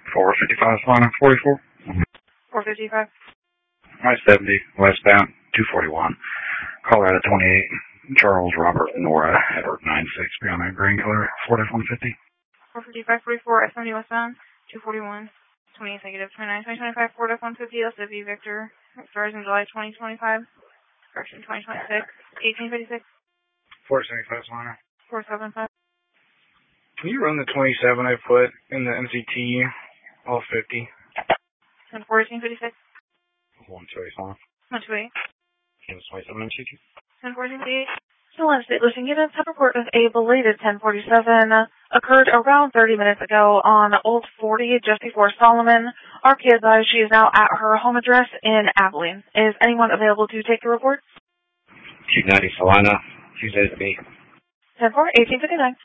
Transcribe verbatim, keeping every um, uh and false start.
four fifty-five, Solana, forty-four. four fifty-five. I seventy, westbound, two forty-one. Colorado twenty-eight, Charles Robert Nora, Edward nine six, beyond that green color, forty-one fifty. four fifty-five, forty-four, S seventy westbound, two forty-one. twenty-eight negative, twenty-nine, twenty twenty-five, Ford F one fifty, L C V Victor, expires in July twenty twenty-five, correction twenty twenty-six, eighteen fifty-six. four seventy-five, Solana. four seventy-five. Can you run the twenty-seven I put in the M C T, all fifty? ten fourteen fifty-six. one twenty, Solana. one twenty-eight. twenty-seven M C T. ten fourteen fifty-eight. Solana State Listing Units have reported a belated ten forty-seven uh, occurred around thirty minutes ago on Old forty just before Solomon. R P advised she is now at her home address in Abilene. Is anyone available to take the report? two ninety, Solana. Tuesday to be. ten four, eighteen fifty-nine.